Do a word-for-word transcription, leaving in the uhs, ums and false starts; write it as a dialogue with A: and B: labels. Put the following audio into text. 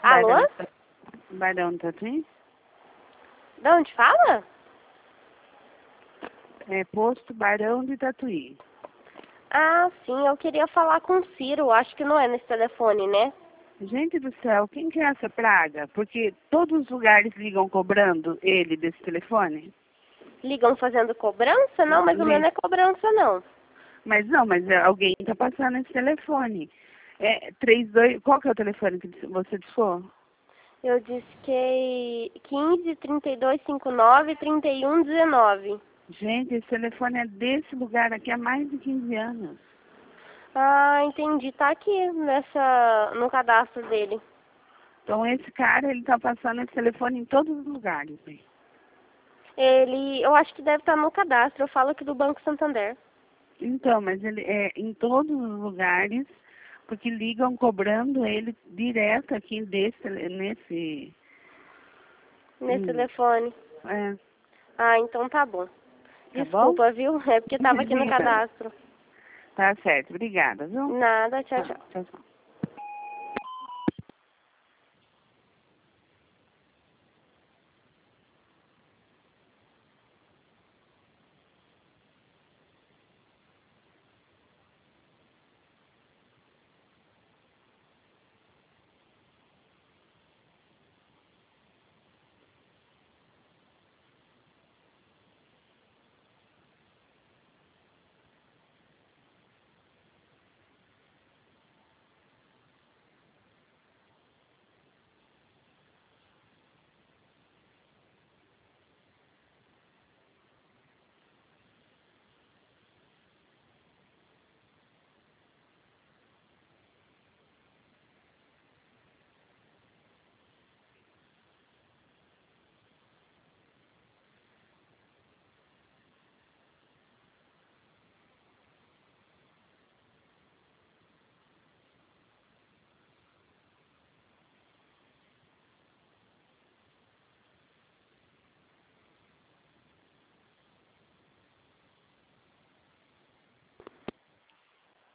A: Alô?
B: Barão do Tatuí?
A: De onde fala?
B: É posto Barão de Tatuí.
A: Ah, sim, eu queria falar com o Ciro. Acho que não é nesse telefone, né?
B: Gente do céu, quem que é essa praga? Porque todos os lugares ligam cobrando ele desse telefone.
A: Ligam fazendo cobrança? Não, mas o meu não é cobrança, não.
B: Mas não, mas é, alguém está passando esse telefone. É, trinta e dois, qual que é o telefone que você dispôs?
A: Eu disquei quinze, trinta e dois, cinquenta e nove, trinta e um, dezenove.
B: Gente, esse telefone é desse lugar aqui há mais de quinze anos.
A: Ah, entendi. Tá aqui nessa, no cadastro dele.
B: Então esse cara, ele está passando esse telefone em todos os lugares. Hein?
A: Ele, eu acho que deve estar no cadastro. Eu falo aqui do Banco Santander.
B: Então, mas ele é em todos os lugares, porque ligam cobrando ele direto aqui desse, nesse...
A: Nesse
B: Hum,
A: telefone.
B: é,
A: Ah, então tá bom.
B: tá bom?
A: Desculpa, viu? É porque tava aqui no
B: Obrigada.
A: cadastro.
B: Tá certo, obrigada, viu?
A: Nada, tchau,
B: Tá,
A: tchau.
B: tchau, tchau.